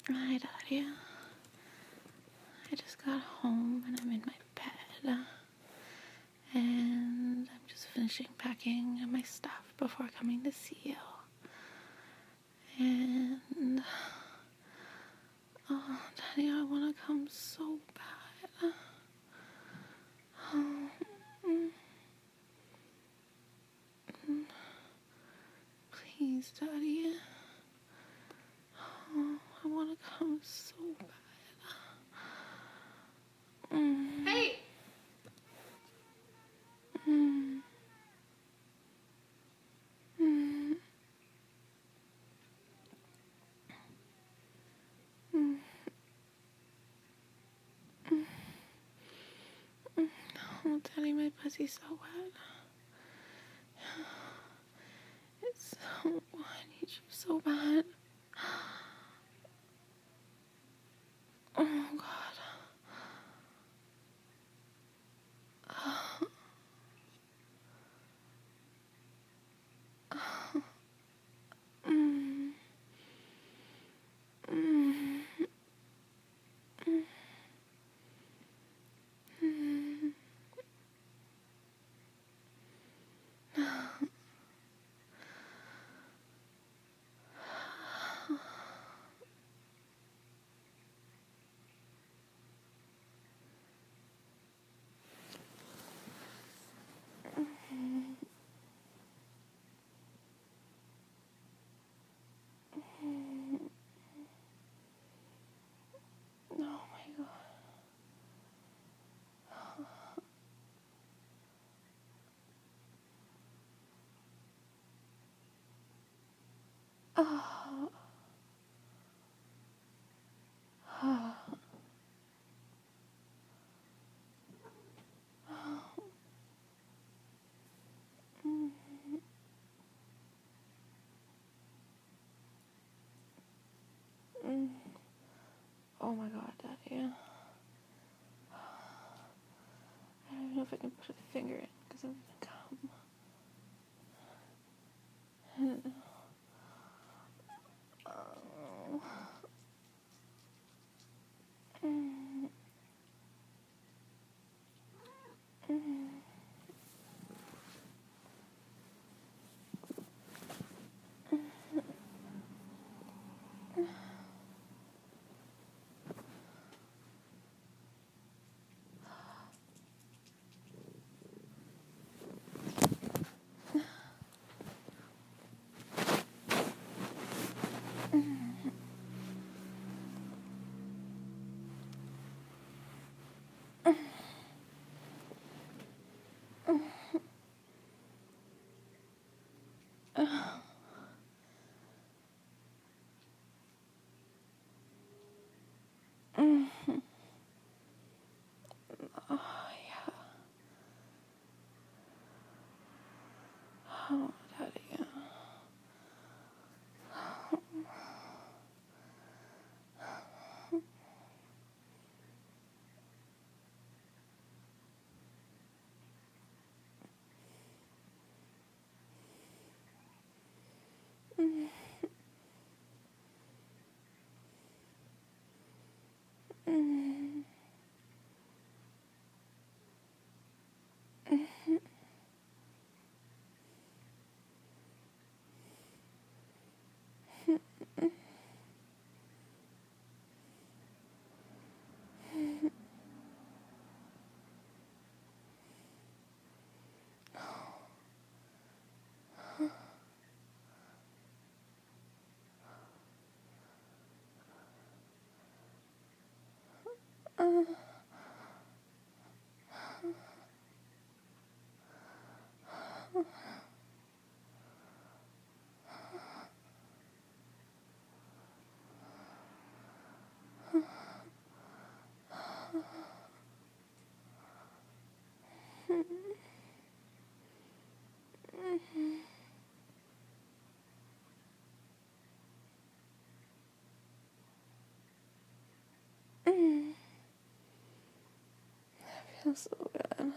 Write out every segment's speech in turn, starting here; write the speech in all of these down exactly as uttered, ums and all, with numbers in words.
Hi, Daddy. I just got home and I'm in my bed. And I'm just finishing packing my stuff before coming to see you. And, oh, Daddy, I want to come so bad. Oh, mm, mm. Please, Daddy. Oh, I want to come so bad. Mm. Hey! Mm. Mm. Mm. Mm. Oh, Daddy, my pussy's so wet. It's so, I need you so bad. Oh, God. Mm. Mm. Mm. Oh, my God. Oh. Oh. Mm. Mm. Oh, my God, Daddy. I don't even know if I can put a finger in because I'm gonna come. I don't know. Oh. Mm. Mm. Mm. Oh, yeah. Oh, Daddy. Mm. Mm. Uh. Mm. Feels so good.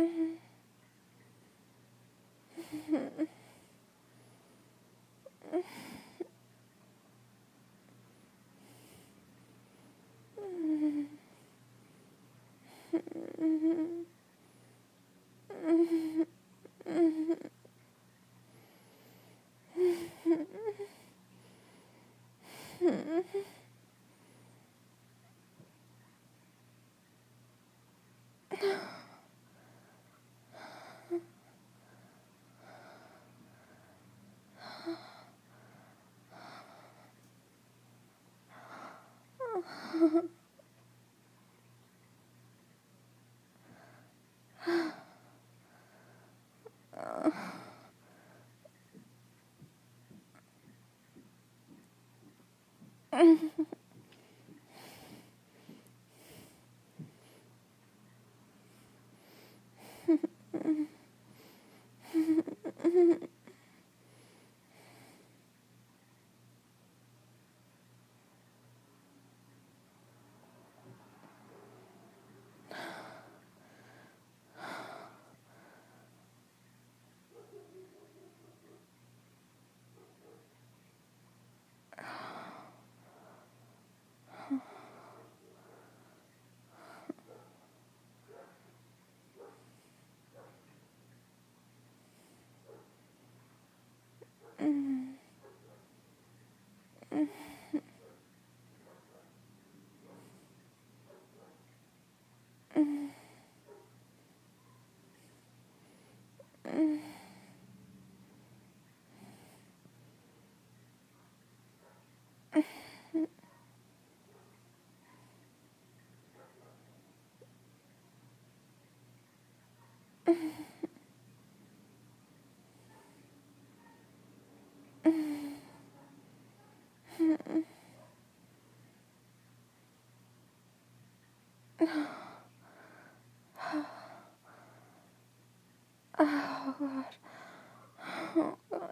Oh God. Oh God.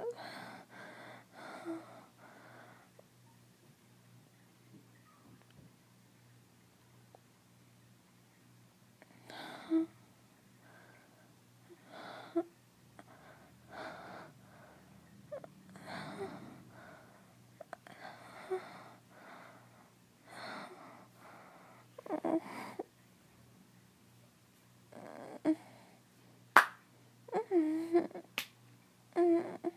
Mm-hmm.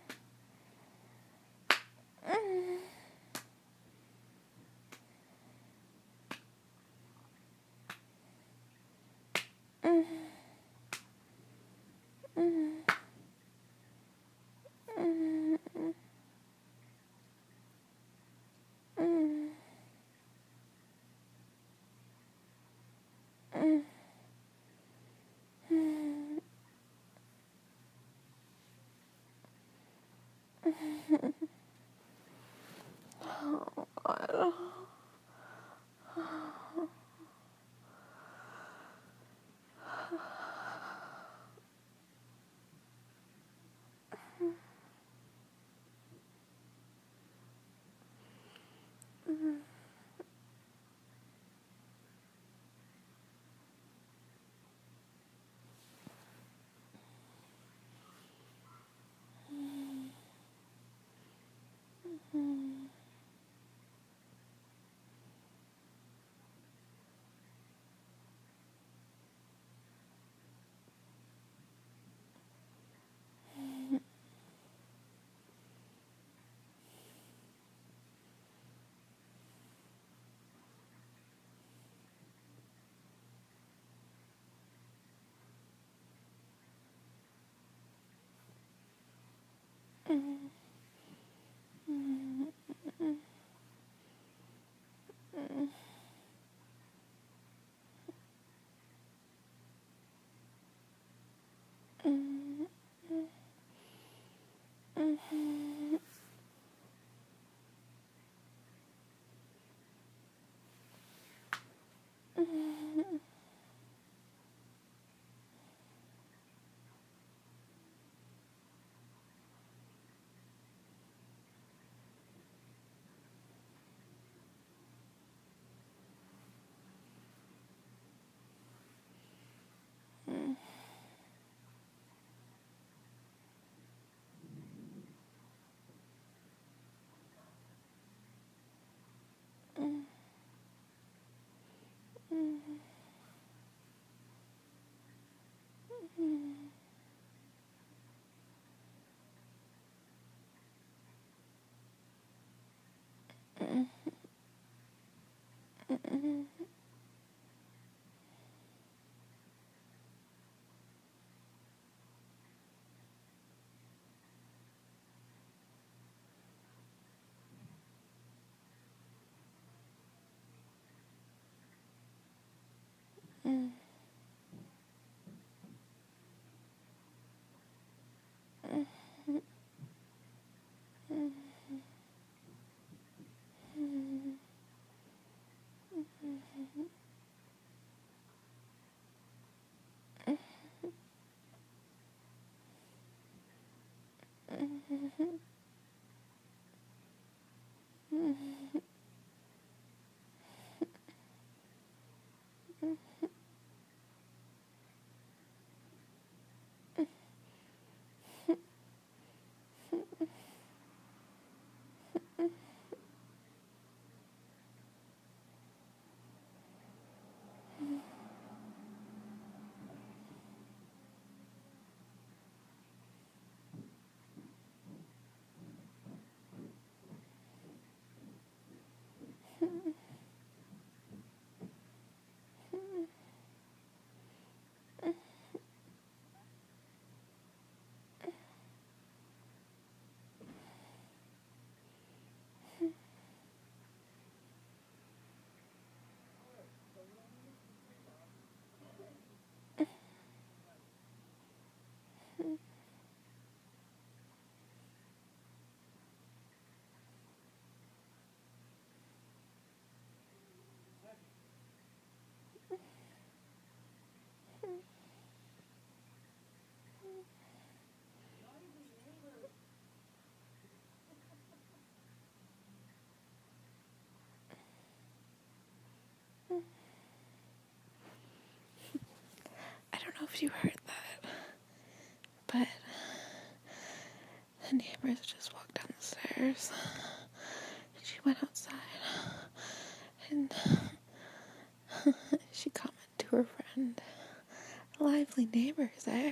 Mm. Mm. Mm. Mm. I don't know if you heard that, but the neighbors just walked down the stairs, and she went outside, and she commented to her friend, lively neighbors, eh?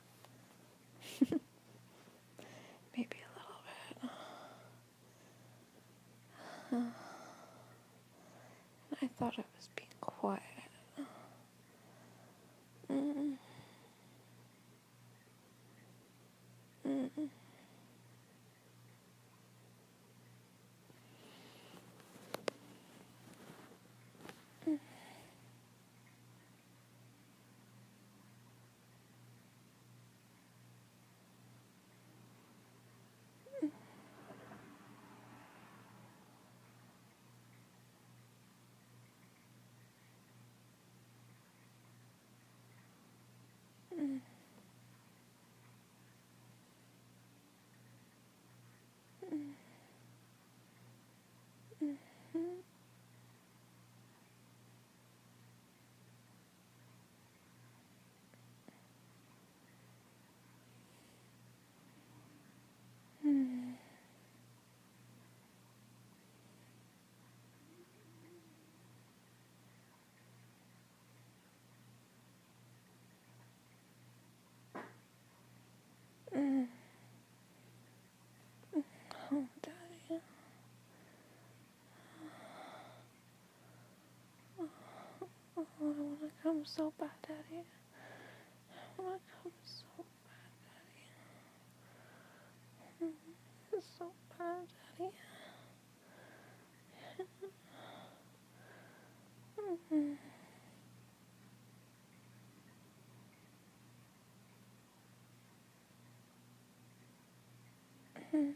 Maybe a little bit. Uh, I thought I was being quiet. Mm. Mm. Mm. Mm. Mm. Mm. Mm. Oh, Daddy. Oh, I want to come so bad, Daddy. I want to come so bad, Daddy. It's so bad, Daddy. Mm. Mm.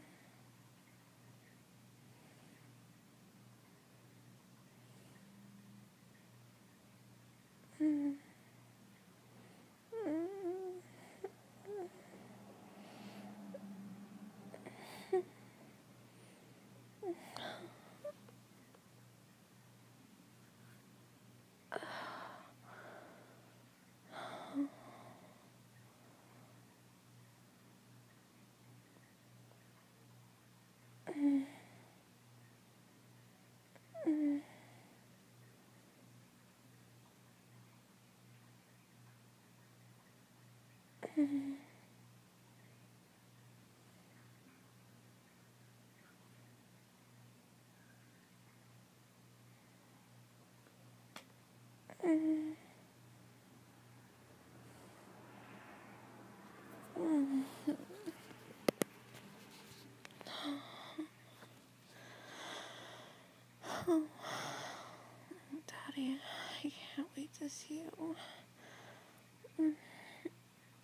Mm. Mm. Mm. Mm. Mm. Mm. Oh, Daddy, I can't wait to miss you.